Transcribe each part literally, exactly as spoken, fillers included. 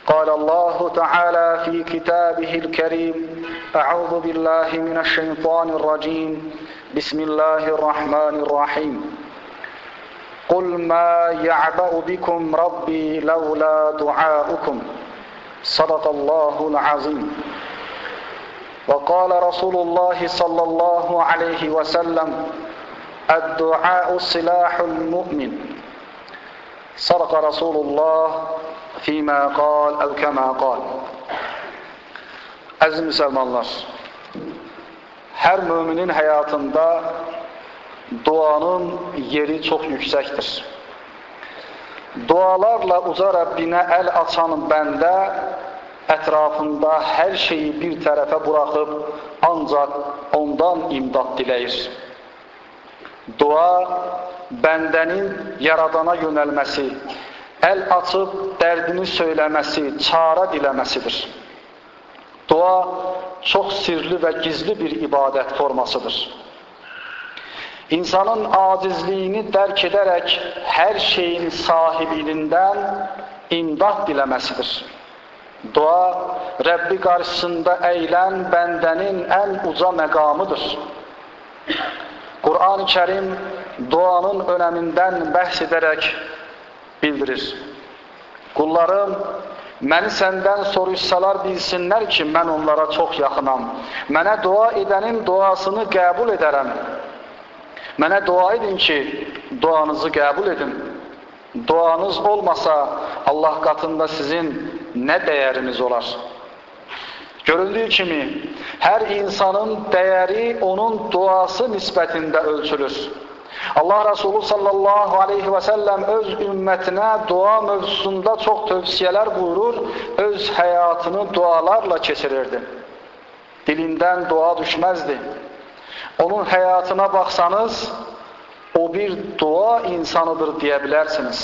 قال الله تعالى في كتابه الكريم أعوذ بالله من الشيطان الرجيم بسم الله الرحمن الرحيم قل ما يعبأ بكم ربي لولا دعاؤكم صدق الله العظيم وقال رسول الله صلى الله عليه وسلم الدعاء سلاح المؤمن صدق رسول الله فيما قال أو كما قال. Əziz müsəlmanlar, hər müminin həyatında duanın yeri çox yüksəkdir. Dualarla uca Rəbbinə əl açan bəndə ətrafında hər şeyi bir tərəfə buraxıb ancaq ondan imdad diləyir. Dua, bəndənin yaradana yönəlməsi, əl açıb dərdini söyləməsi, çarə diləməsidir. Dua çox sirli və gizli bir ibadət formasıdır. İnsanın acizliyini dərk edərək hər şeyin sahibilindən imdad diləməsidir. Dua, Rəbbi qarşısında əyilən bəndənin ən uca məqamıdır. Qur'an-ı Kərim duanın önəmindən bəhs edərək bildirir. Qullarım, məni səndən soruşsalar bilsinlər ki, mən onlara çox yaxınam. Mənə dua edənin duasını qəbul edərəm. Mənə dua edin ki, duanızı qəbul edin. Duanız olmasa, Allah qatında sizin nə dəyəriniz olar? Görüldüyü kimi, hər insanın dəyəri onun duası nisbətində ölçülür. Allah Resulü sallallahu aleyhi və səlləm öz ümmətinə dua mövzusunda çox tövsiyələr buyurur, öz həyatını dualarla keçirirdi. Dilindən dua düşməzdi. Onun həyatına baxsanız, o bir dua insanıdır deyə bilərsiniz.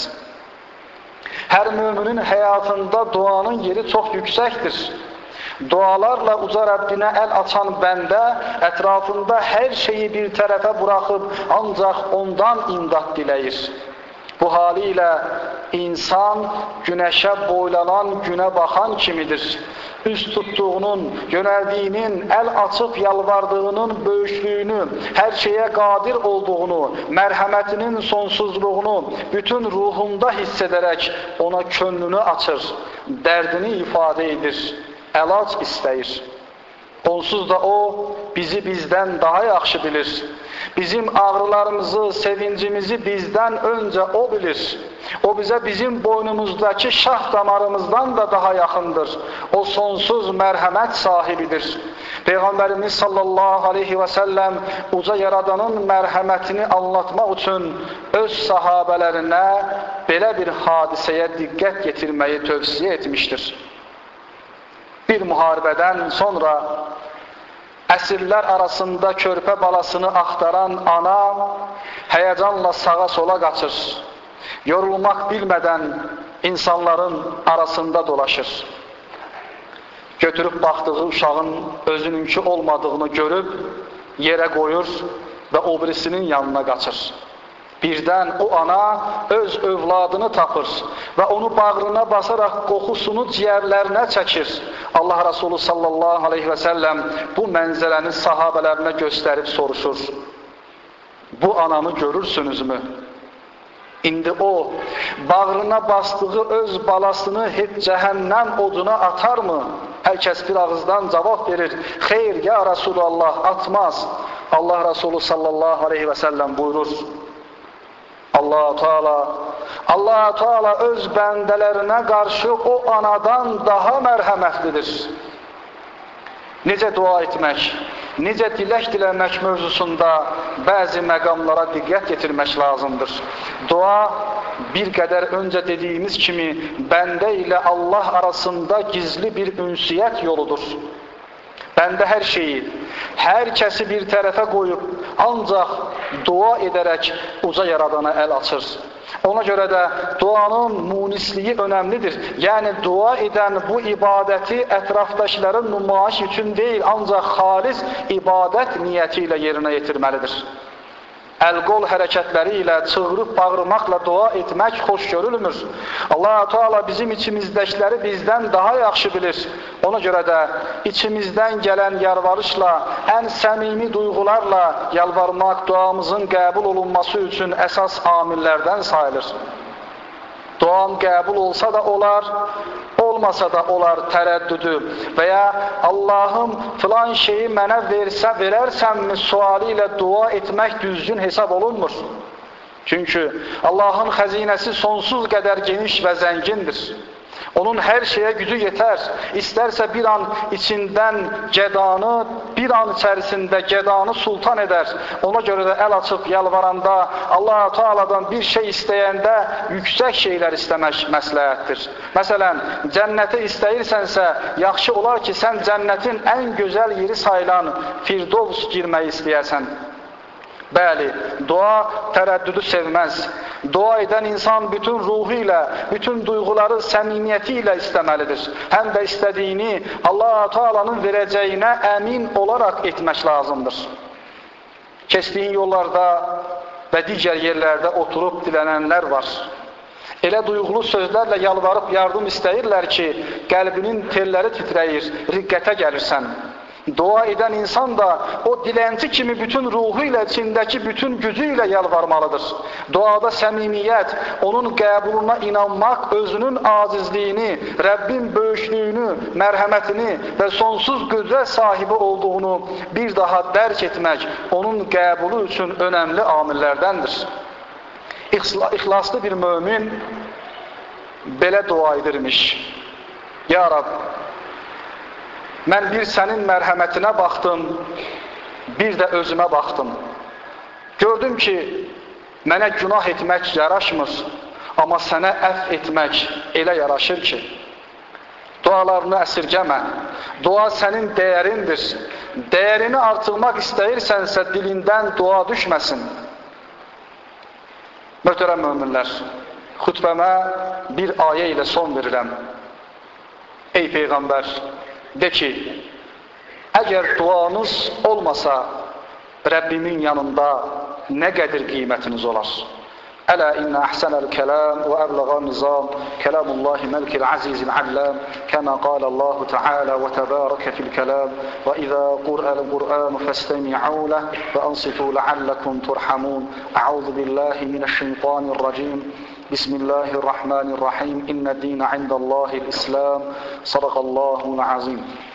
Hər müminin həyatında duanın yeri çox yüksəkdir. Dualarla uca Rəbbinə əl açan bəndə ətrafında hər şeyi bir tərəfə buraxıb ancaq ondan imdad diləyir. Bu hali ilə insan günəşə boylanan günə baxan kimidir. Üst tutduğunun, yönəldiyinin, əl açıb yalvardığının böyüklüyünü, hər şeyə qadir olduğunu, mərhəmətinin sonsuzluğunu bütün ruhunda hiss edərək ona könlünü açır, dərdini ifadə edir, əlac istəyir. Onsuz da o, bizi bizdən daha yaxşı bilir. Bizim ağrılarımızı, sevincimizi bizdən öncə o bilir. O bizə bizim boynumuzdakı şah damarımızdan da daha yaxındır. O sonsuz mərhəmət sahibidir. Peyğəmbərimiz sallallahu aleyhi və səlləm uca yaradanın mərhəmətini anlatmaq üçün öz sahabələrinə belə bir hadisəyə diqqət yetirməyi tövsiyə etmişdir. Bir müharibədən sonra əsirlər arasında körpə balasını axtaran ana həyəcanla sağa sola qaçır. Yorulmaq bilmədən insanların arasında dolaşır. Götürüb baxdığı uşağın özününki olmadığını görüb yerə qoyur və o birisinin yanına qaçır. Birdən o ana öz övladını tapır və onu bağrına basaraq qoxusunu ciyərlərinə çəkir. Allah Resulü sallallahu aleyhi və səlləm bu mənzərəni sahabələrinə göstərib soruşur. Bu anamı görürsünüzmü? İndi o, bağrına basdığı öz balasını heç cəhənnəm oduna atarmı? Hər kəs bir ağızdan cavab verir. Xeyr, ya Resulallah, atmaz. Allah Resulü sallallahu aleyhi və səlləm buyurur. Allah-u Teala, Allah-u Teala öz bəndələrinə qarşı o anadan daha mərhəmətlidir. Necə dua etmək, necə dilək diləmək mövzusunda bəzi məqamlara diqqət yetirmək lazımdır. Dua, bir qədər öncə dediyimiz kimi, bəndə ilə Allah arasında gizli bir ünsiyyət yoludur. Bəndə hər şeyi, hər kəsi bir tərəfə qoyub, ancaq dua edərək uca yaradana əl açır. Ona görə də duanın munisliyi önəmlidir. Yəni, dua edən bu ibadəti ətrafdakilərin nümayiş üçün deyil, ancaq xalis ibadət niyyəti ilə yerinə yetirməlidir. əl-qol hərəkətləri ilə, çığırıb bağırmaqla dua etmək xoş görülmür. Allah Teala bizim içimizdəkiləri bizdən daha yaxşı bilir. Ona görə də içimizdən gələn yalvarışla, ən səmimi duyğularla yalvarmaq duamızın qəbul olunması üçün əsas amillərdən sayılır. Duam qəbul olsa da olar, olmasa da olar tərəddüdü və ya Allahım filan şeyi mənə versə, verərsənmi sualı ilə dua etmək düzgün hesab olunmur. Çünki Allahın xəzinəsi sonsuz qədər geniş və zəngindir. Onun hər şeyə gücü yetər. İstərsə bir an içindən gədanı, bir an içərisində gədanı sultan edər. Ona görə də əl açıb yalvaranda, Allah Teala'dan bir şey istəyəndə yüksək şeylər istəmək məsləhətdir. Məsələn, cənnəti istəyirsənsə, yaxşı olar ki, sən cənnətin ən gözəl yeri sayılan Firdovs girməyi istəyərsən. Bəli, dua tərəddüdü sevməz. Dua edən insan bütün ruhu ilə, bütün duyğuları səmimiyyəti ilə istəməlidir. Həm də istədiyini Allah Teala'nın verəcəyinə əmin olaraq etmək lazımdır. Keçdiyin yollarda və digər yerlərdə oturub dilənənlər var. Elə duyğulu sözlərlə yalvarıb yardım istəyirlər ki, qəlbinin telləri titrəyir, riqqətə gəlirsən. Dua edən insan da o dilənçi kimi bütün ruhu ilə, içindəki bütün gücü ilə yalvarmalıdır. Duada səmimiyyət, onun qəbuluna inanmaq, özünün acizliyini, Rəbbin böyüklüyünü, mərhəmətini və sonsuz qüdrət sahibi olduğunu bir daha dərk etmək, onun qəbulu üçün önəmli amillərdəndir. İxlaslı bir mömin belə dua edirmiş. Ya Rab, mən bir sənin mərhəmətinə baxdım, bir də özümə baxdım. Gördüm ki, mənə günah etmək yaraşmır, amma sənə əfv etmək elə yaraşır ki, dualarını əsirgəmə. Dua sənin dəyərindir. Dəyərini artırmaq istəyirsənsə, dilindən dua düşməsin. Möhtərəm möminlər, xütbəmə bir ayə ilə son verirəm. Ey Peyğəmbər, de ki, əgər duanız olmasa, Rəbbimin yanında nə qədir qiymətiniz olar? Ələ innə əhsənəl kələm və əbləğən nizam kələmullahi məlkil azizil alləm kəmə qalə Allahu Teala və təbərəkə fil kələm və izə qur'əl qur'anu fəstəmi'u ləh və ansitu ləalləkum turhamun. Əuzu billahi minəşşeytanirracim. Bismillahirrahmanirrahim. İnnə dînə indəllâhil İslam. Sadaqallâhul azim.